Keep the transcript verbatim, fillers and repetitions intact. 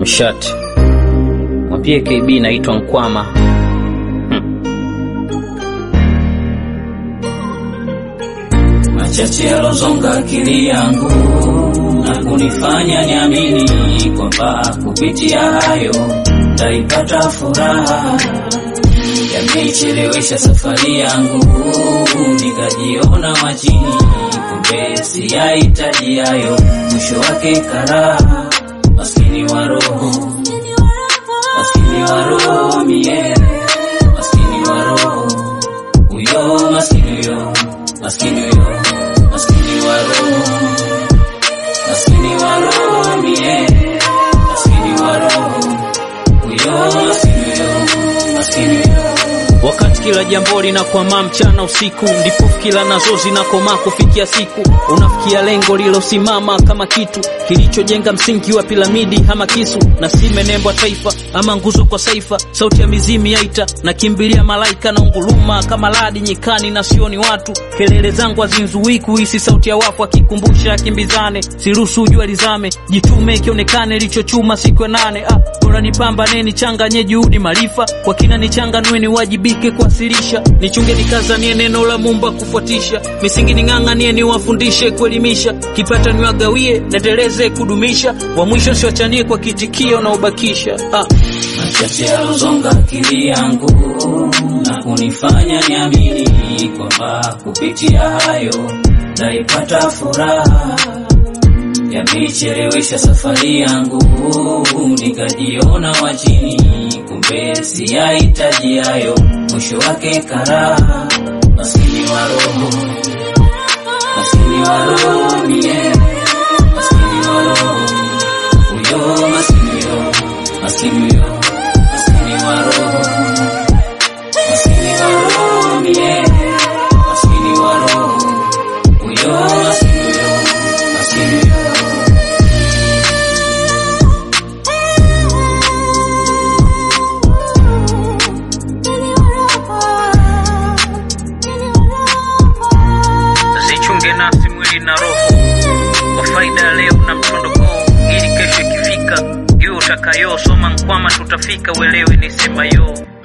Mshati mwambie K B naitwa Nkwama. hmm. Machache yalozonga akili yangu na kunifanya niamini kwamba kupitia hayo nitaipata furaha. Yamechelewesha safari yangu nikajiona majini, kumbe siyahitaji hayo, mwisho wake karaha. Maskini wa roho, maskini wa roho mie, maskini wa roho uyo, maskini uyo, maskini uyo, maskini wa roho, maskini wa roho mie, maskini wa roho uyo, maskini uyo, maskini uyo. Wakati kila jambo linakwama mchana usiku, ndipo kila nazo zinakoma kufikia siku. Unafikia lengo lilosimama kama kitu kilichojenga msingi wa piramidi ama kisu. Na si menembo taifa ama nguzo kwa saifa, sauti ya mizimi yaita na kimbilia malaika na unguluma kama radi nyikani na sioni watu. Kelele zangu hazinzuii kuhisi sauti ya wafu akikumbusha kimbizane, siruhusu jua lizame, jitume kionekane lichochuma siku ya nane. Ah, bora nipamba neni changanye juhudi maarifa, kwa kina nichanganue ni wajibike kuwasilisha, nichunge nikazanie neno la Muumba kufuatisha, misingi ning'ang'anie niwafundishe kuelimisha, kipata niwagawie naendeleze kudumisha, wa mwisho siwachanie kwa kitikio na ubakisha. Ah, machache yalozonga akili yangu na kunifanya niamini kwamba kupitia hayo naipata furaha. Yamechelewesha safari yangu nikajiona wachini, kumbe siyahitaji hayo, mwisho wake karaha. Maskini wa roho, maskini wa roho mie, maskini wa roho uyo, maskini uyo, maskini uyo, maskini wa roho, maskini wa roho mie, maskini wa roho uyo, maskini uyo, maskini uyo. Zichunge nafsi, mwili na roho kwa faida leo na mtondoko, ili kesho ikifika hiyo utakayo soma Nkwama tutafika, uelewe nisema yo.